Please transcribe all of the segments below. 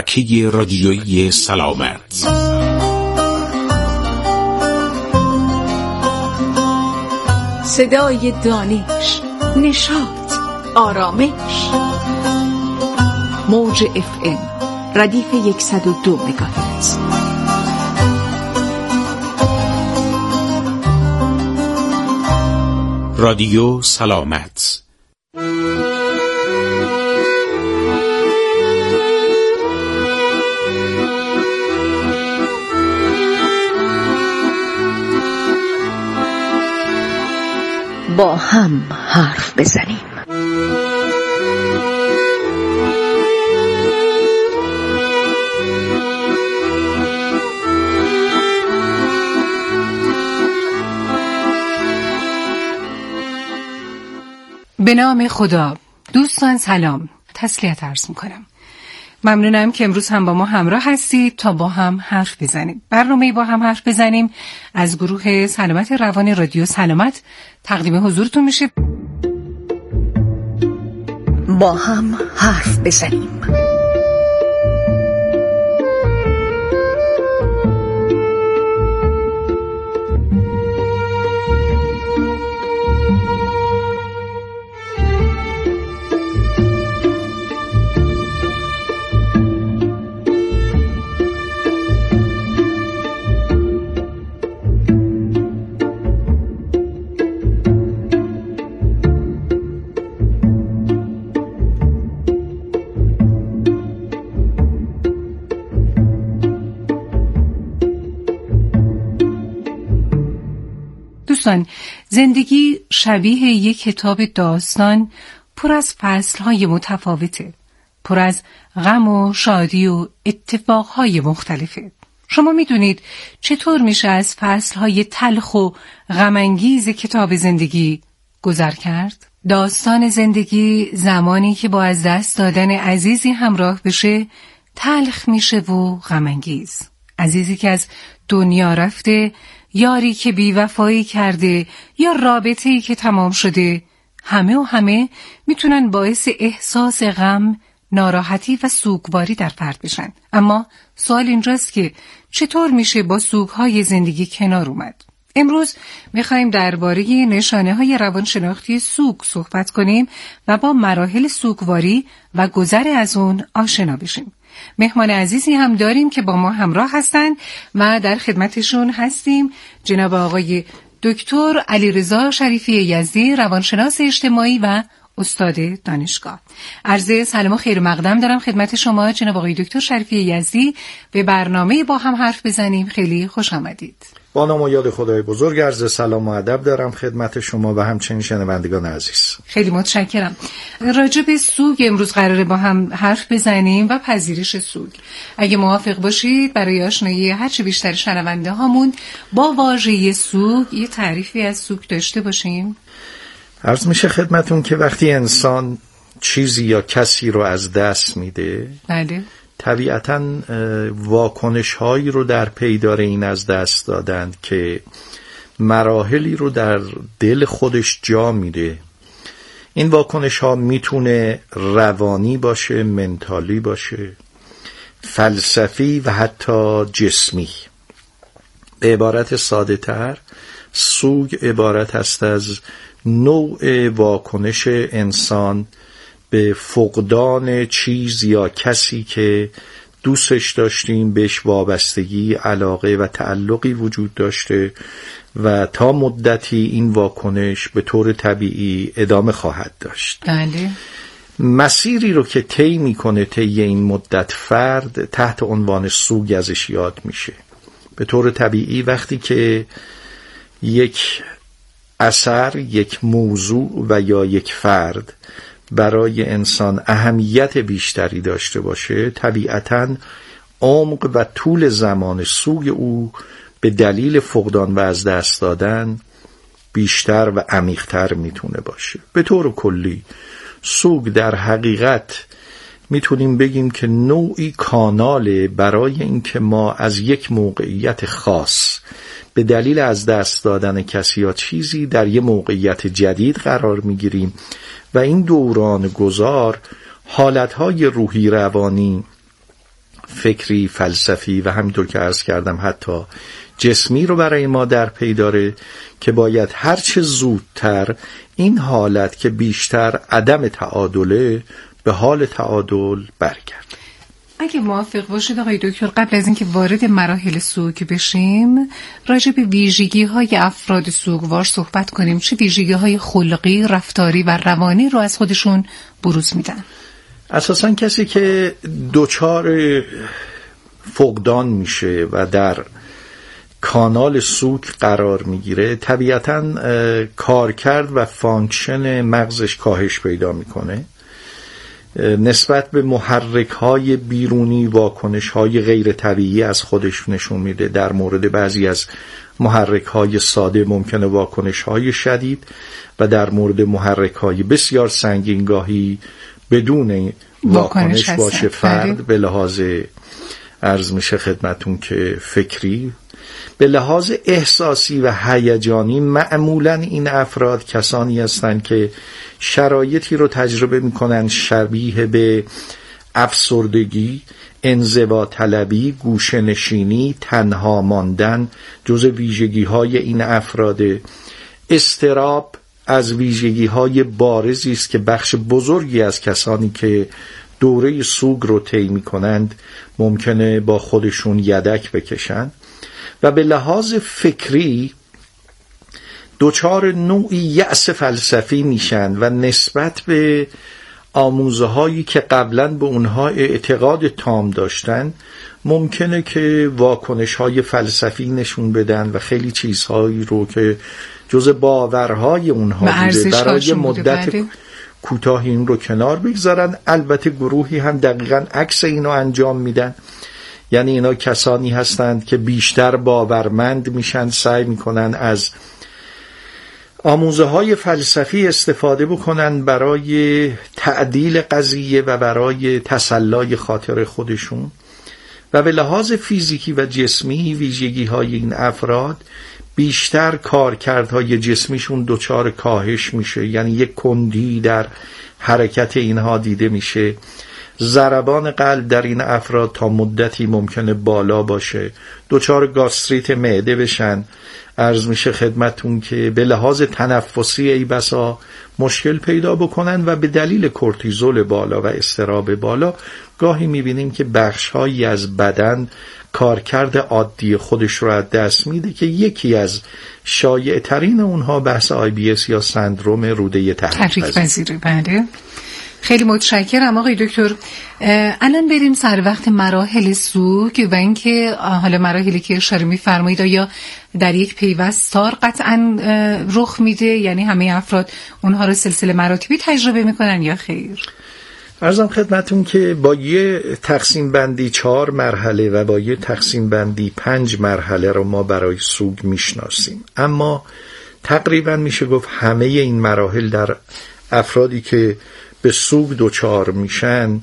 شبکه رادیویی سلامت. صدای دانش، نشاط، آرامش. موج FM ردیف 102 مگاهرتز. رادیو سلامت. با هم حرف بزنیم. به نام خدا. دوستان سلام، تسلیت عرض میکنم. ممنونم که امروز هم با ما همراه هستید تا با هم حرف بزنیم. برنامه با هم حرف بزنیم از گروه سلامت روان رادیو سلامت تقدیم حضورتون میشه. با هم حرف بزنیم. دوستان، زندگی شبیه یک کتاب داستان پر از فصل‌های متفاوته، پر از غم و شادی و اتفاقهای مختلفه. شما میدونید چطور میشه از فصل‌های تلخ و غم‌انگیز کتاب زندگی گذر کرد؟ داستان زندگی زمانی که با از دست دادن عزیزی همراه بشه تلخ میشه و غم‌انگیز. عزیزی که از دنیا رفته، یاری که بی‌وفایی کرده یا رابطه‌ای که تمام شده، همه میتونن باعث احساس غم، ناراحتی و سوگواری در فرد بشن. اما سوال اینجاست که چطور میشه با سوگهای زندگی کنار اومد؟ امروز میخوایم درباره نشانه‌های روانشناختی سوگ صحبت کنیم و با مراحل سوگواری و گذر از اون آشنا بشیم. مهمان عزیزی هم داریم که با ما همراه هستند و در خدمتشون هستیم. جناب آقای دکتر علیرضا شریفی یزدی، روانشناس اجتماعی و استاد دانشگاه. عرض سلام و خیر مقدم دارم خدمت شما جناب آقای دکتر شریفی یزدی. به برنامه با هم حرف بزنیم خیلی خوش آمدید. با نام و یاد خدای بزرگ عرض سلام و ادب دارم خدمت شما و همچنین شنوندگان عزیز. خیلی متشکرم. راجع به سوگ امروز قراره با هم حرف بزنیم و پذیرش سوگ. اگه موافق باشید برای آشنایی هرچه بیشتر شنونده هامون با واژه سوگ یه تعریفی از سوگ داشته باشیم. عرض میشه خدمتون که وقتی انسان چیزی یا کسی رو از دست میده، بله، طبیعتاً واکنش هایی رو در پی داره این از دست دادن که مراحلی رو در دل خودش جا میده. این واکنش ها میتونه روانی باشه، منتالی باشه، فلسفی و حتی جسمی. به عبارت ساده تر، سوگ عبارت است از نوع واکنش انسان به فقدان چیز یا کسی که دوستش داشتیم، بهش وابستگی، علاقه و تعلقی وجود داشته و تا مدتی این واکنش به طور طبیعی ادامه خواهد داشت. بله. مسیری رو که طی میکنه طی این مدت فرد تحت عنوان سوگ ازش یاد میشه. به طور طبیعی وقتی که یک اثر، یک موضوع و یا یک فرد برای انسان اهمیت بیشتری داشته باشه، طبیعتاً عمق و طول زمان سوگ او به دلیل فقدان و از دست دادن بیشتر و عمیق‌تر میتونه باشه. به طور کلی سوگ در حقیقت میتونیم بگیم که نوعی کاناله برای اینکه ما از یک موقعیت خاص به دلیل از دست دادن کسی یا چیزی در یک موقعیت جدید قرار میگیریم و این دوران گذار حالتهای روحی روانی فکری، فلسفی و همینطور که عرض کردم حتی جسمی رو برای ما در پی داره که باید هرچه زودتر این حالت که بیشتر عدم تعادله به حال تعادل برگرد. اگه موافق باشید آقای دکتر، قبل از اینکه وارد مراحل سوگ بشیم راجع به ویژگی‌های افراد سوگوار صحبت کنیم. چه ویژگی‌های خلقی، رفتاری و روانی رو از خودشون بروز میدن؟ اساساً کسی که دچار فقدان میشه و در کانال سوگ قرار میگیره طبیعتاً کارکرد و فانکشن مغزش کاهش پیدا میکنه. نسبت به محرک‌های بیرونی واکنش‌های غیر طبیعی از خودش نشون میده. در مورد بعضی از محرک‌های ساده ممکنه واکنش‌های شدید و در مورد محرک‌های بسیار سنگینگاهی بدون واکنش باشه فرد. به لحاظ عرض میشه خدمتون که فکری، به لحاظ احساسی و هیجانی معمولاً این افراد کسانی هستند که شرایطی رو تجربه میکنن شبیه به افسردگی، انزوا طلبی، گوشه نشینی، تنها ماندن جز ویژگی‌های این افراد. اضطراب از ویژگی‌های بارزی است که بخش بزرگی از کسانی که دوره سوگ رو طی میکنند ممکنه با خودشون یدک بکشن. و به لحاظ فکری دچار نوعی یأس فلسفی میشن و نسبت به آموزه هایی که قبلا به اونها اعتقاد تام داشتن ممکنه که واکنش های فلسفی نشون بدن و خیلی چیزهایی رو که جز باورهای اونها بوده برای مدت کوتاهی این رو کنار بگذارن. البته گروهی هم دقیقاً عکس اینو انجام میدن، یعنی اینا کسانی هستند که بیشتر باورمند میشن، سعی میکنن از آموزه های فلسفی استفاده بکنن برای تعدیل قضیه و برای تسلای خاطر خودشون. و به لحاظ فیزیکی و جسمی ویژگی های این افراد بیشتر کارکردهای جسمیشون دچار کاهش میشه، یعنی یک کندی در حرکت اینها دیده میشه. ضربان قلب در این افراد تا مدتی ممکنه بالا باشه، دچار گاستریت معده بشن. عرض میشه خدمتون که به لحاظ تنفسی ای بسا مشکل پیدا بکنن و به دلیل کورتیزول بالا و اضطراب بالا گاهی میبینیم که بخش‌هایی از بدن کارکرد عادی خودش رو از دست میده که یکی از شایع ترین اونها بحث IBS یا سندروم روده تحریک پذیری. بله، خیلی متشکرم آقای دکتر. الان بریم سر وقت مراحل سوگ و اینکه حالا مراحلی که اشاره می‌فرمایید یا در یک پیوستار قطعاً رخ میده، یعنی همه افراد اونها رو سلسله مراتبی تجربه میکنن یا خیر؟ عرضم خدمتون که با یه تقسیم بندی 4 مرحله و با یه تقسیم بندی 5 مرحله رو ما برای سوگ میشناسیم، اما تقریباً میشه گفت همه این مراحل در افرادی که به سوگ دچار میشن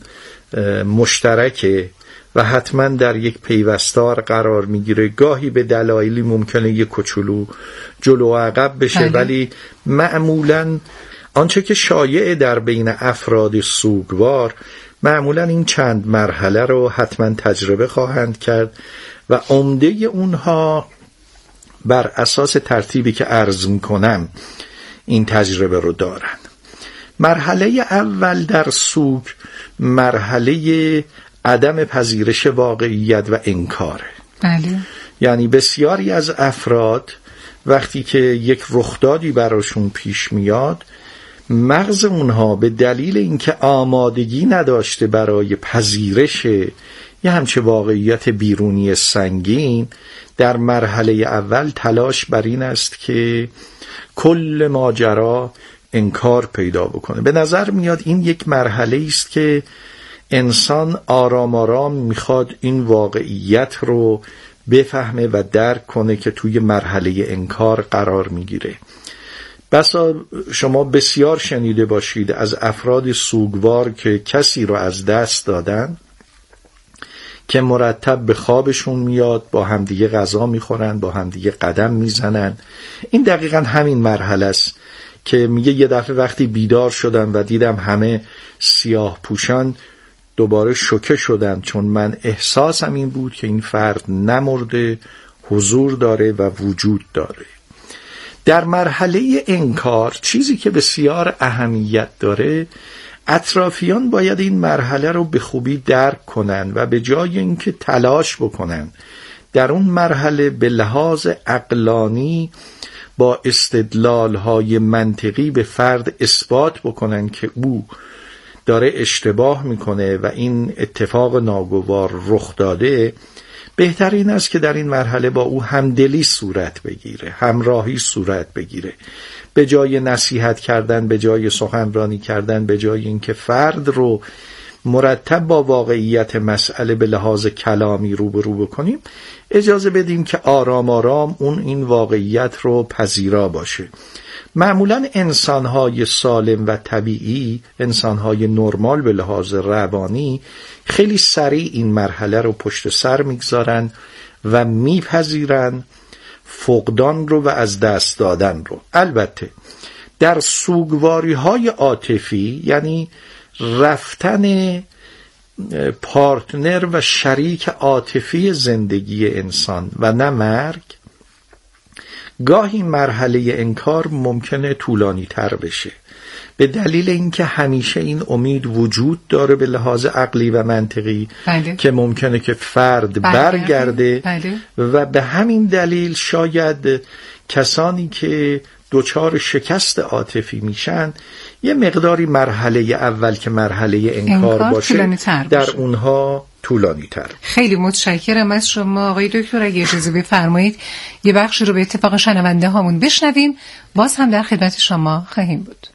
مشترکه و حتما در یک پیوستار قرار میگیره. گاهی به دلایلی ممکنه یک کوچولو جلو و عقب بشه، ولی معمولاً آنچه که شایع در بین افراد سوگوار معمولاً این چند مرحله رو حتما تجربه خواهند کرد و عمده اونها بر اساس ترتیبی که عرض میکنم این تجربه رو دارن. مرحله اول در سوگ مرحله عدم پذیرش واقعیت و انکاره. بله. یعنی بسیاری از افراد وقتی که یک رخدادی براشون پیش میاد، مغز اونها به دلیل اینکه آمادگی نداشته برای پذیرش یه همچه واقعیت بیرونی سنگین، در مرحله اول تلاش بر این است که کل ماجرا انکار پیدا بکنه. به نظر میاد این یک مرحله است که انسان آرام آرام میخواد این واقعیت رو بفهمه و درک کنه که توی مرحله انکار قرار میگیره. بسا شما بسیار شنیده باشید از افراد سوگوار که کسی رو از دست دادن که مرتب به خوابشون میاد، با همدیگه غذا میخورن، با همدیگه قدم میزنن. این دقیقاً همین مرحله است که میگه یه دفعه وقتی بیدار شدم و دیدم همه سیاه پوشان، دوباره شوکه شدن، چون من احساسم این بود که این فرد نمرده، حضور داره و وجود داره. در مرحله انکار چیزی که بسیار اهمیت داره، اطرافیان باید این مرحله رو به خوبی درک کنن و به جای اینکه تلاش بکنن در اون مرحله به لحاظ عقلانی با استدلال‌های منطقی به فرد اثبات بکنن که او داره اشتباه میکنه و این اتفاق ناگوار رخ داده، بهترین است که در این مرحله با او همدلی صورت بگیره، همراهی صورت بگیره، به جای نصیحت کردن، به جای سخنرانی کردن، به جای اینکه فرد رو مرتب با واقعیت مسئله به لحاظ کلامی روبرو بکنیم، اجازه بدیم که آرام آرام این واقعیت رو پذیرا باشه. معمولا انسانهای سالم و طبیعی، انسانهای نرمال به لحاظ روانی، خیلی سریع این مرحله رو پشت سر میگذارن و میپذیرن فقدان رو و از دست دادن رو. البته در سوگواری‌های عاطفی، یعنی رفتن پارتنر و شریک عاطفی زندگی انسان و نه مرگ، گاهی مرحله انکار ممکنه طولانی تر بشه، به دلیل اینکه همیشه این امید وجود داره به لحاظ عقلی و منطقی که ممکنه که فرد برگرده و به همین دلیل شاید کسانی که دچار شکست عاطفی میشن یه مقداری مرحله اول که مرحله انکار باشه در اونها طولانی تر. خیلی متشکرم از شما آقای دکتر. اگه اجازه بفرمایید یه بخش رو به اتفاق شنونده هامون بشنویم، باز هم در خدمت شما خواهیم بود.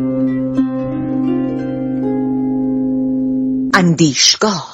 اندیشگاه.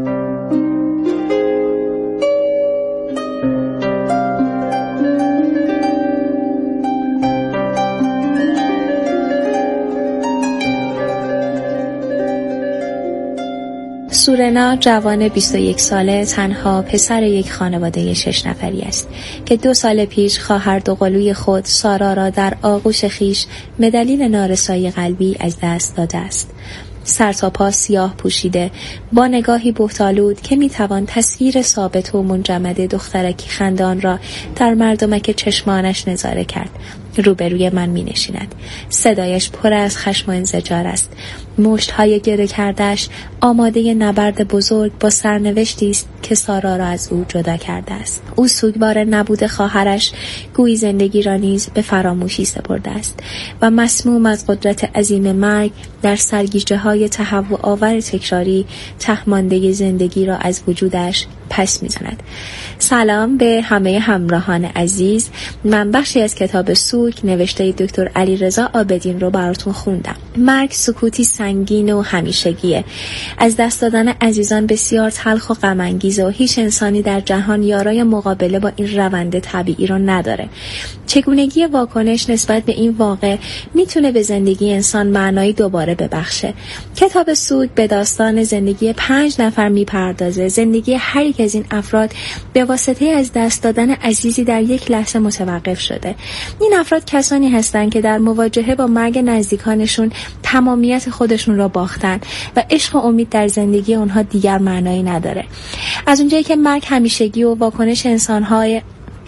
سورنا جوان 21 ساله، تنها پسر یک خانواده 6 نفری است که 2 سال پیش خواهر دوقلوی خود سارا را در آغوش خیش به دلیل نارسایی قلبی از دست داده است. سر تا پا سیاه پوشیده، با نگاهی بهت‌آلود که میتوان تصویر ثابت و منجمد دخترکی خندان را در مردمک چشمانش نظاره کرد، روبروی من می نشیند. صدایش پر از خشم و انزجار است. مشت‌های گره کرده‌اش آماده نبرد بزرگ با سرنوشتی است که سارا را از او جدا کرده است. او سوگوار نبود خواهرش گویی زندگی را نیز به فراموشی سپرده است و مسموم از قدرت عظیم مرگ در سرگیجه‌های تهوع آور تکراری تهمانده زندگی را از وجودش پس می‌زند. سلام به همه همراهان عزیز. من بخشی از کتاب سوگ نوشته دکتر علیرضا عابدین رو براتون خوندم. مرگ سکوتی سنگین و همیشگیه. از دست دادن عزیزان بسیار تلخ و غم انگیز و هیچ انسانی در جهان یارای مقابله با این روند طبیعی رو نداره. چگونگی واکنش نسبت به این واقع میتونه به زندگی انسان معنایی دوباره ببخشه. کتاب سوگ به داستان زندگی 5 نفر میپردازه. زندگی هر یک از این افراد به واسطه از دست دادن عزیزی در یک لحظه متوقف شده. این افراد کسانی هستند که در مواجهه با مرگ نزدیکانشون تمامیت خودشون را باختن و عشق و امید در زندگی اونها دیگر معنایی نداره. از اونجایی که مرگ همیشگی و واکنش انسان‌های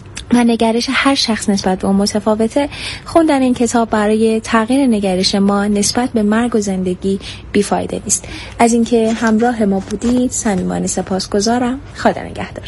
و نگرش هر شخص نسبت به اون متفاوته، خوندن این کتاب برای تغییر نگرش ما نسبت به مرگ و زندگی بیفایده نیست. از اینکه همراه ما بودید صمیمانه سپاسگزارم. خدا نگهدار.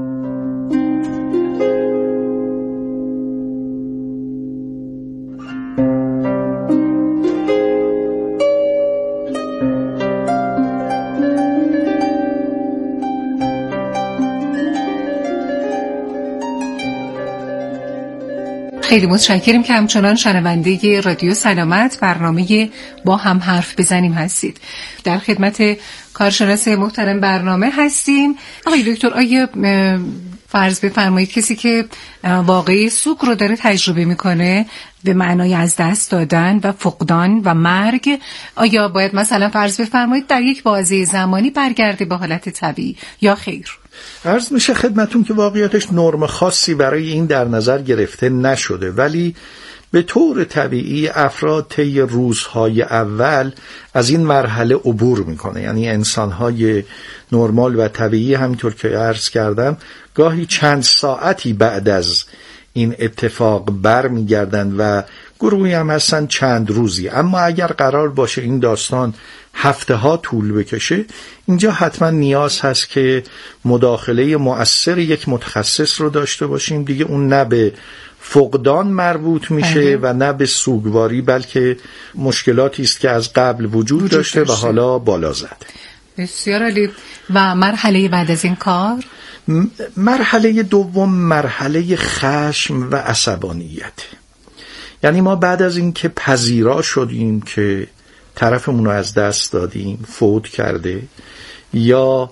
خیلی متشکریم که همچنان شنونده رادیو سلامت برنامه با هم حرف بزنیم هستید. در خدمت کارشناس محترم برنامه هستیم. آقای دکتر، آیا فرض بفرمایید کسی که واقعی سوگ رو داره تجربه میکنه به معنای از دست دادن و فقدان و مرگ، آیا باید مثلا فرض بفرمایید در یک بازه زمانی برگرده به حالت طبیعی یا خیر؟ عرض میشه خدمتون که واقعیتش نرم خاصی برای این در نظر گرفته نشده، ولی به طور طبیعی افراد طی روزهای اول از این مرحله عبور میکنه. یعنی انسانهای نرمال و طبیعی همینطور که عرض کردم گاهی چند ساعتی بعد از این اتفاق برمیگردن و گروهی هم هستن چند روزی. اما اگر قرار باشه این داستان هفته ها طول بکشه، اینجا حتما نیاز هست که مداخله مؤثر یک متخصص رو داشته باشیم. دیگه اون نه به فقدان مربوط میشه و نه به سوگواری، بلکه مشکلاتی است که از قبل وجود داشته و حالا بالا زده. بسیار عالی. و مرحله بعد از این کار؟ مرحله دوم مرحله خشم و عصبانیت. یعنی ما بعد از این که پذیرا شدیم که طرفمون رو از دست دادیم، فوت کرده، یا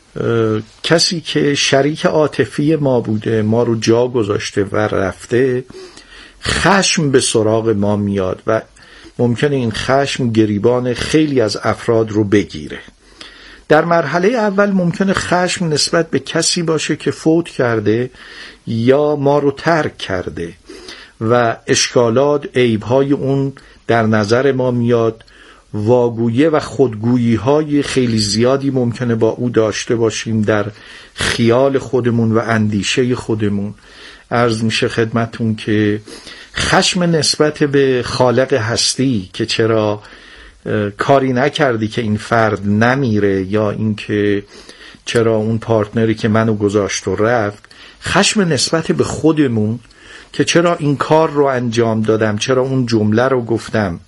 کسی که شریک عاطفی ما بوده ما رو جا گذاشته و رفته، خشم به سراغ ما میاد و ممکنه این خشم گریبان خیلی از افراد رو بگیره. در مرحله اول ممکنه خشم نسبت به کسی باشه که فوت کرده یا ما رو ترک کرده و اشکالات، عیب‌های اون در نظر ما میاد، واگویی و خودگویی‌های خیلی زیادی ممکنه با او داشته باشیم در خیال خودمون و اندیشه خودمون. عرض میشه خدمتون که خشم نسبت به خالق هستی که چرا کاری نکردی که این فرد نمیره، یا اینکه چرا اون پارتنری که منو گذاشت و رفت. خشم نسبت به خودمون که چرا این کار رو انجام دادم، چرا اون جمله رو گفتم،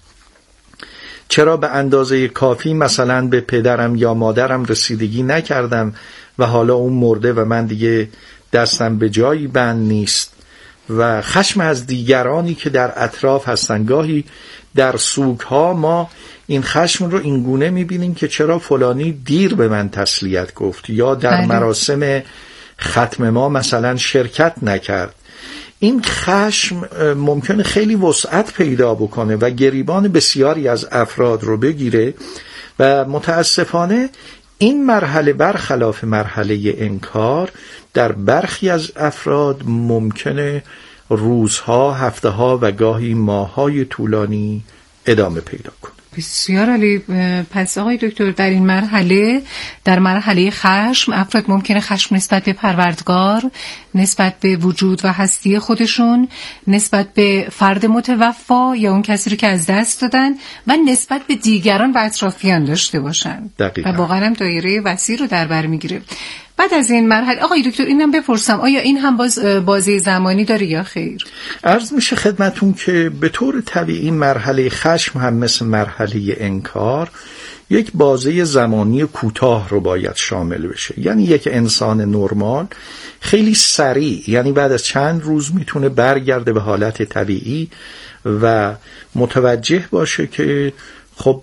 چرا به اندازه کافی مثلا به پدرم یا مادرم رسیدگی نکردم و حالا اون مرده و من دیگه دستم به جایی بند نیست. و خشم از دیگرانی که در اطراف هستن. گاهی در سوگ‌ها ما این خشم رو اینگونه می‌بینیم که چرا فلانی دیر به من تسلیت گفت یا در مراسم ختم ما مثلا شرکت نکرد. این خشم ممکنه خیلی وسعت پیدا بکنه و گریبان بسیاری از افراد رو بگیره و متاسفانه این مرحله برخلاف مرحله انکار در برخی از افراد ممکنه روزها، هفته‌ها و گاهی ماه‌های طولانی ادامه پیدا کنه. بسیار عالی. پس آقای دکتر در این مرحله، در مرحله خشم، افراد ممکنه خشم نسبت به پروردگار، نسبت به وجود و هستی خودشون، نسبت به فرد متوفا یا اون کسی رو که از دست دادن و نسبت به دیگران و اطرافیان داشته باشن. دقیقا. و واقعا هم دایره وسیع رو در بر میگیره. بعد از این مرحله آقای دکتر اینم بپرسم، آیا این هم بازه زمانی داره یا خیر؟ عرض میشه خدمتون که به طور طبیعی مرحله خشم هم مثل مرحله انکار یک بازه زمانی کوتاه رو باید شامل بشه. یعنی یک انسان نرمال خیلی سریع، یعنی بعد از چند روز میتونه برگرده به حالت طبیعی و متوجه باشه که خب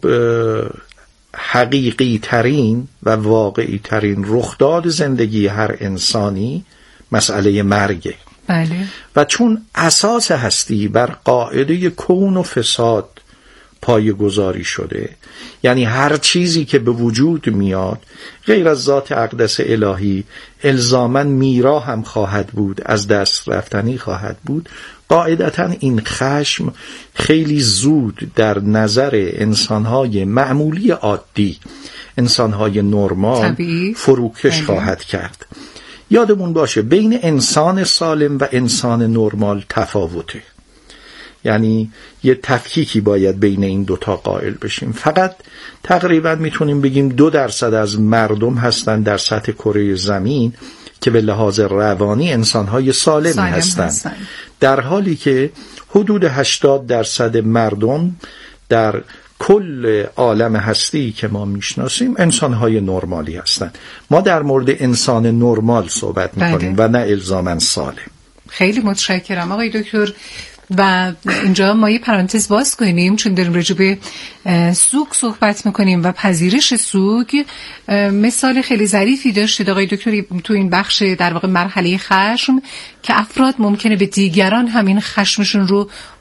حقیقی ترین و واقعی ترین رخداد زندگی هر انسانی مسئله مرگه. بله. و چون اساس هستی بر قاعده کون و فساد پایه‌گذاری شده، یعنی هر چیزی که به وجود میاد غیر از ذات اقدس الهی الزاماً میرا هم خواهد بود، از دست رفتنی خواهد بود، قاعدتاً این خشم خیلی زود در نظر انسانهای معمولی عادی، انسانهای نرمال فروکش خواهد کرد. یادمون باشه بین انسان سالم و انسان نرمال تفاوته، یعنی یه تفکیکی باید بین این دوتا قائل بشیم. فقط تقریبا میتونیم بگیم 2% از مردم هستن در سطح کره زمین که به لحاظ روانی انسانهای سالمی هستن، در حالی که حدود 80% مردم در کل عالم هستی که ما میشناسیم انسانهای نرمالی هستن. ما در مورد انسان نرمال صحبت میکنیم و نه الزاماً سالم. خیلی متشکرم آقای دکتر. و اینجا ما یه پرانتز باز کنیم، چون داریم راجع به سوگ صحبت میکنیم و پذیرش سوگ. مثال خیلی ظریفی داشتید آقای دکتر تو این بخش در واقع مرحله خشم که افراد ممکنه به دیگران همین خشمشون رو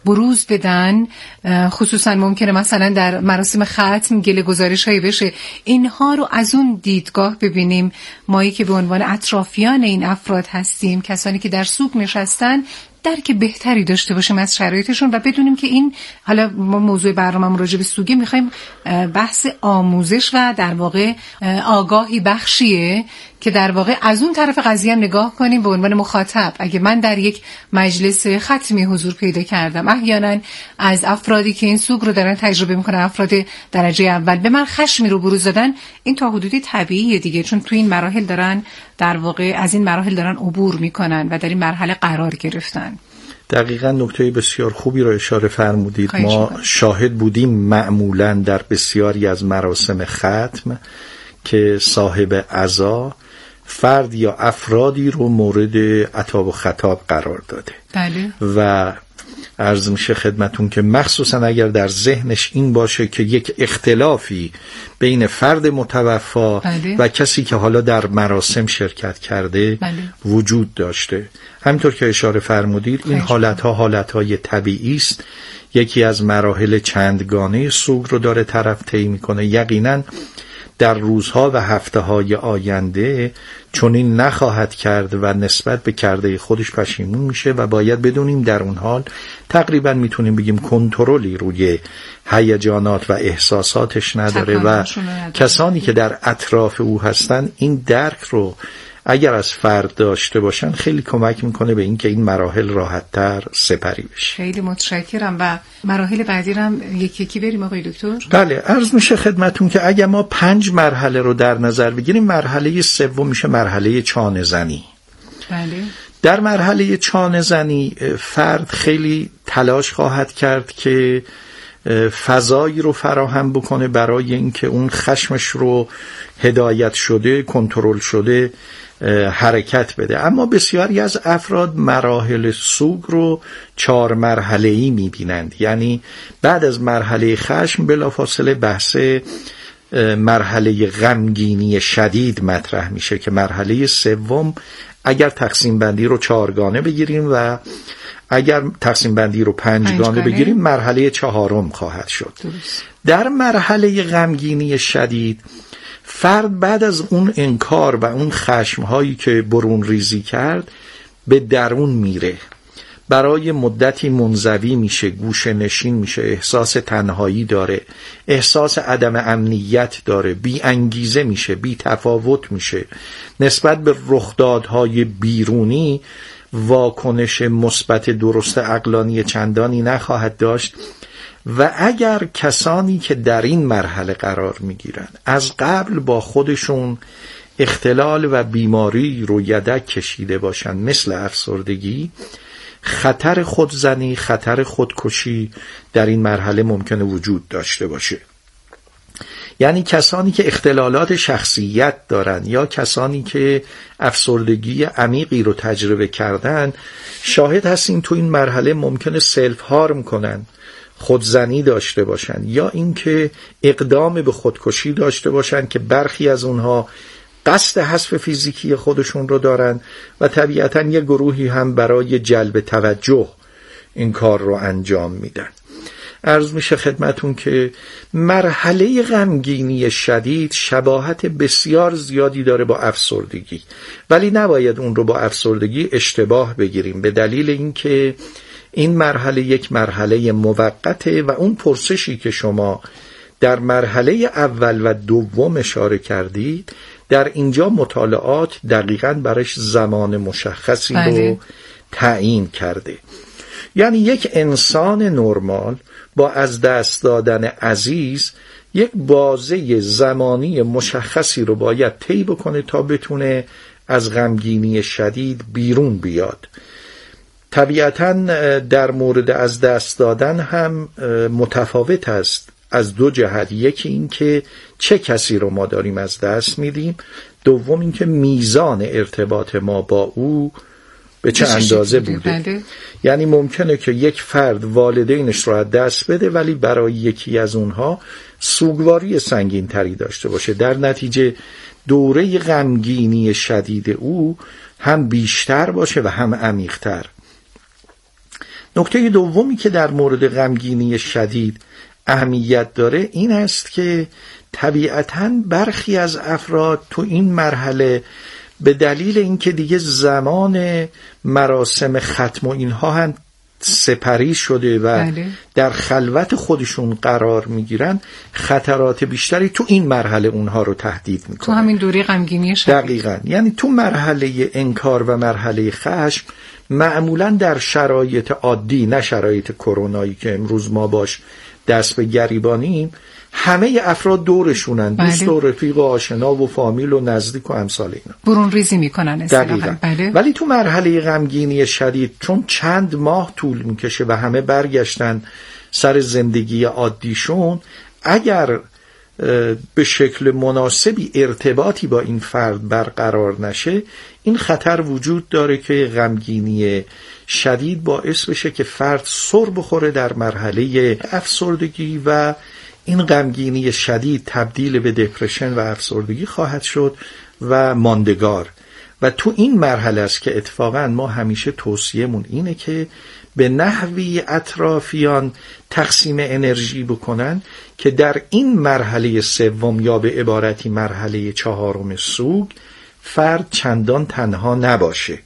بروز بدن، خصوصا ممکنه مثلا در مراسم ختم گله گزارش‌هایی بشه، اینها رو از اون دیدگاه ببینیم. مایی که به عنوان اطرافیان این افراد هستیم، کسانی که در سوگ نشستن، درک بهتری داشته باشیم از شرایطشون و بدونیم که این، حالا ما موضوع برنامه‌مون راجع به سوگه، می‌خوایم بحث آموزش و در واقع آگاهی بخشیه که در واقع از اون طرف قضیه هم نگاه کنیم به عنوان مخاطب. اگه من در یک مجلس ختمی حضور پیدا کردم، احیانا از افرادی که این سوگ رو دارن تجربه میکنن، افراد درجه اول، به من خشمی رو بروز دادن، این تا حدودی طبیعیه دیگه، چون تو این مراحل دارن در واقع از این مراحل دارن عبور میکنن و در این مرحله قرار گرفتن. دقیقاً نکته بسیار خوبی رو اشاره فرمودید. ما شاهد بودیم معمولاً در بسیاری از مراسم ختم که صاحب عزا فرد یا افرادی رو مورد عتاب و خطاب قرار داده. بله. و عرض میشه خدمتون که مخصوصا اگر در ذهنش این باشه که یک اختلافی بین فرد متوفا و کسی که حالا در مراسم شرکت کرده وجود داشته، همینطور که اشاره فرمودید این حالتها حالتهای طبیعی است. یکی از مراحل چندگانه سوگ رو داره طرف طی میکنه. یقینا در روزها و هفته‌های آینده چنین نخواهد کرد و نسبت به کرده خودش پشیمون میشه و باید بدونیم در اون حال تقریبا میتونیم بگیم کنترلی روی هیجانات و احساساتش نداره و کسانی که در اطراف او هستن این درک رو اگر از فرد داشته باشن خیلی کمک میکنه به این که این مراحل راحت‌تر سپری بشه. خیلی متشکرم. و مراحل بعدی رو هم یکی یکی بریم آقای دکتر. بله، عرض میشه خدمتون که اگر ما 5 مرحله رو در نظر بگیریم، مرحله سوم میشه مرحله چانه زنی. بله. در مرحله چانه زنی فرد خیلی تلاش خواهد کرد که فضایی رو فراهم بکنه برای اینکه اون خشمش رو هدایت شده، کنترل شده حرکت بده. اما بسیاری از افراد مراحل سوگ رو 4 مرحله‌ای می‌بینند. یعنی بعد از مرحله خشم بلافاصله بحث مرحله غمگینی شدید مطرح میشه که مرحله سوم اگر تقسیم بندی رو 4 گانه بگیریم و اگر تقسیم بندی رو 5 گانه بگیریم مرحله 4 خواهد شد. درست. در مرحله غمگینی شدید فرد بعد از اون انکار و اون خشمهایی که برون ریزی کرد به درون میره، برای مدتی منزوی میشه، گوشه نشین میشه، احساس تنهایی داره، احساس عدم امنیت داره، بی انگیزه میشه، بی تفاوت میشه، نسبت به رخدادهای بیرونی واکنش مثبت درست عقلانی چندانی نخواهد داشت. و اگر کسانی که در این مرحله قرار میگیرن از قبل با خودشون اختلال و بیماری رو یدک کشیده باشن، مثل افسردگی، خطر خودزنی، خطر خودکشی در این مرحله ممکنه وجود داشته باشه. یعنی کسانی که اختلالات شخصیت دارن یا کسانی که افسردگی عمیقی رو تجربه کردن، شاهد هستیم تو این مرحله ممکنه سلف هارم کنن، خودزنی داشته باشن یا اینکه اقدام به خودکشی داشته باشن که برخی از اونها قصد حذف فیزیکی خودشون رو دارن و طبیعتاً یه گروهی هم برای جلب توجه این کار رو انجام میدن. عرض میشه خدمتون که مرحله غمگینی شدید شباهت بسیار زیادی داره با افسردگی، ولی نباید اون رو با افسردگی اشتباه بگیریم، به دلیل اینکه این مرحله یک مرحله موقته و اون پرسشی که شما در مرحله اول و دوم اشاره کردید در اینجا مطالعات دقیقاً برش زمان مشخصی رو تعیین کرده. یعنی یک انسان نرمال با از دست دادن عزیز یک بازه زمانی مشخصی رو باید طی بکنه تا بتونه از غمگینی شدید بیرون بیاد. طبیعتاً در مورد از دست دادن هم متفاوت است از 2 جهت. یکی این که چه کسی رو ما داریم از دست میدیم، دوم این که میزان ارتباط ما با او به چه اندازه بوده. یعنی ممکنه که یک فرد والدینش رو از دست بده ولی برای یکی از اونها سوگواری سنگین تری داشته باشه، در نتیجه دوره غمگینی شدید او هم بیشتر باشه و هم عمیق‌تر. نکته دومی که در مورد غمگینی شدید اهمیت داره این است که طبیعتاً برخی از افراد تو این مرحله به دلیل اینکه دیگه زمان مراسم ختم و اینها هم سپری شده و در خلوت خودشون قرار میگیرن، خطرات بیشتری تو این مرحله اونها رو تهدید میکنه. تو همین دوره غمگینی شدید. دقیقاً. یعنی تو مرحله انکار و مرحله خشم معمولاً در شرایط عادی، نه شرایط کرونایی که امروز ما باش دست به گریبانیم، همه افراد دورشونن، دوست و رفیق و آشنا و فامیل و نزدیک و امثال اینا، برون ریزی میکنن اصطلاحاً. ولی تو مرحله غمگینی شدید چون چند ماه طول میکشه و همه برگشتن سر زندگی عادیشون، اگر به شکل مناسبی ارتباطی با این فرد برقرار نشه، این خطر وجود داره که غمگینی شدید باعث بشه که فرد سر بخوره در مرحله افسردگی و این غمگینی شدید تبدیل به دپرشن و افسردگی خواهد شد و ماندگار. و تو این مرحله است که اتفاقا ما همیشه توصیه‌مون اینه که به نحوی اطرافیان تقسیم انرژی بکنن که در این مرحله سوم یا به عبارتی مرحله چهارم سوگ فرد چندان تنها نباشه.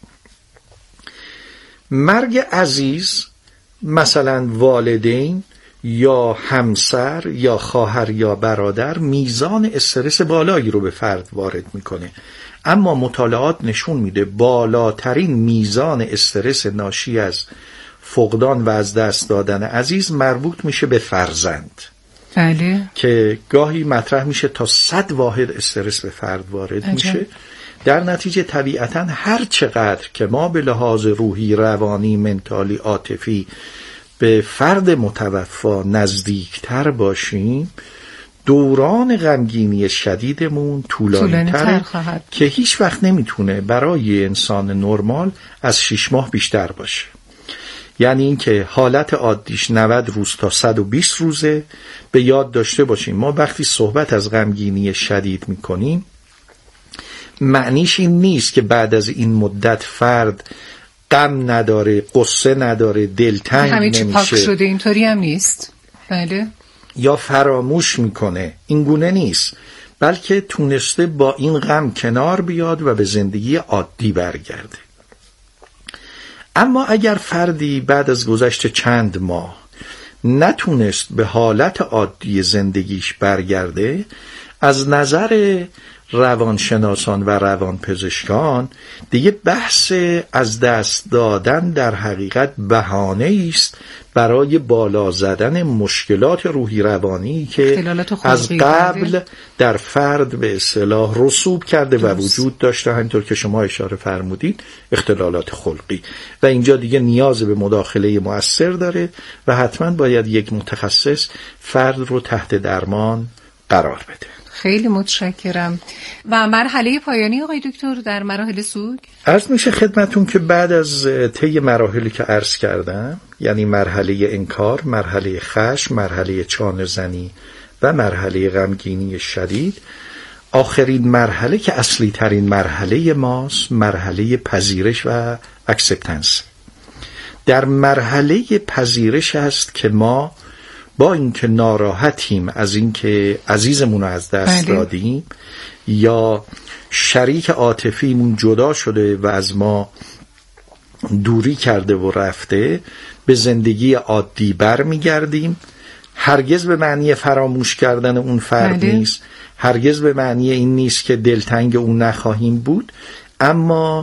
مرگ عزیز، مثلا والدین یا همسر یا خواهر یا برادر، میزان استرس بالایی رو به فرد وارد میکنه، اما مطالعات نشون میده بالاترین میزان استرس ناشی از فقدان و از دست دادن عزیز مربوط میشه به فرزند. بله. که گاهی مطرح میشه تا 100 واحد استرس به فرد وارد میشه. در نتیجه طبیعتاً هر چقدر که ما به لحاظ روحی، روانی، منتالی، عاطفی به فرد متوفا نزدیکتر باشیم، دوران غمگینی شدیدمون طولانی‌تر خواهد که هیچ وقت نمیتونه برای انسان نرمال از 6 ماه بیشتر باشه. یعنی این که حالت عادیش 90 روز تا 120 روزه. به یاد داشته باشیم ما وقتی صحبت از غمگینی شدید میکنیم، معنیش این نیست که بعد از این مدت فرد غم نداره، قصه نداره، دلتنگ نمیشه، همه چی پاک شده، اینطوری هم نیست. بله. یا فراموش میکنه، این گونه نیست، بلکه تونسته با این غم کنار بیاد و به زندگی عادی برگرده. اما اگر فردی بعد از گذشت چند ماه نتونست به حالت عادی زندگیش برگرده، از نظر روانشناسان و روانپزشکان دیگه بحث از دست دادن در حقیقت بهانه است برای بالا زدن مشکلات روحی روانی که از قبل در فرد به اصطلاح رسوب کرده و وجود داشته، همینطور که شما اشاره فرمودید اختلالات خلقی، و اینجا دیگه نیاز به مداخله مؤثر داره و حتما باید یک متخصص فرد رو تحت درمان قرار بده. خیلی متشکرم. و مرحله پایانی آقای دکتر در مراحل سوگ؟ عرض میشه خدمتون که بعد از طی مراحلی که عرض کردم، یعنی مرحله انکار، مرحله خشم، مرحله چانه زنی و مرحله غمگینی شدید، آخرین مرحله که اصلی ترین مرحله ماست، مرحله پذیرش و اکسپتنس. در مرحله پذیرش هست که ما با اینکه ناراحتیم از اینکه عزیزمون رو از دست دادیم یا شریک عاطفیمون جدا شده و از ما دوری کرده و رفته، به زندگی عادی برمیگردیم. هرگز به معنی فراموش کردن اون فرد نیست، هرگز به معنی این نیست که دلتنگ اون نخواهیم بود، اما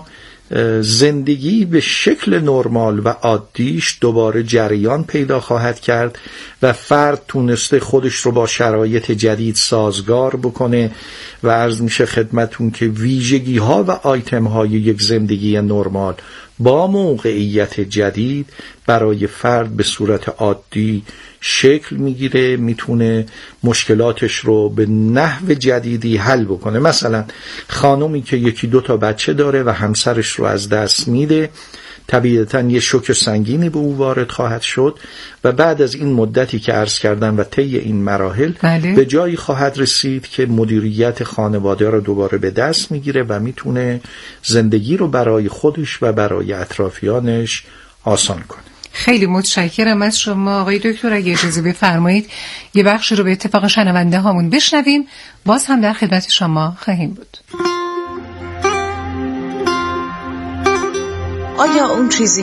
زندگی به شکل نرمال و عادیش دوباره جریان پیدا خواهد کرد و فرد تونسته خودش رو با شرایط جدید سازگار بکنه و عرض میشه خدمتون که ویژگی ها و آیتم های یک زندگی نرمال با موقعیت جدید برای فرد به صورت عادی شکل میگیره، میتونه مشکلاتش رو به نحو جدیدی حل بکنه. مثلا خانومی که 1-2 تا بچه داره و همسرش رو از دست میده، طبیعتاً یه شوک سنگینی به او وارد خواهد شد و بعد از این مدتی که عرض کردم و طی این مراحل به جایی خواهد رسید که مدیریت خانواده رو دوباره به دست میگیره و میتونه زندگی رو برای خودش و برای اطرافیانش آسان کنه. خیلی متشکرم از شما آقای دکتر. اگه اجازه بفرمایید یه بخش رو به اتفاق شنونده هامون بشنویم، باز هم در خدمت شما خواهیم بود. آیا اون چیزی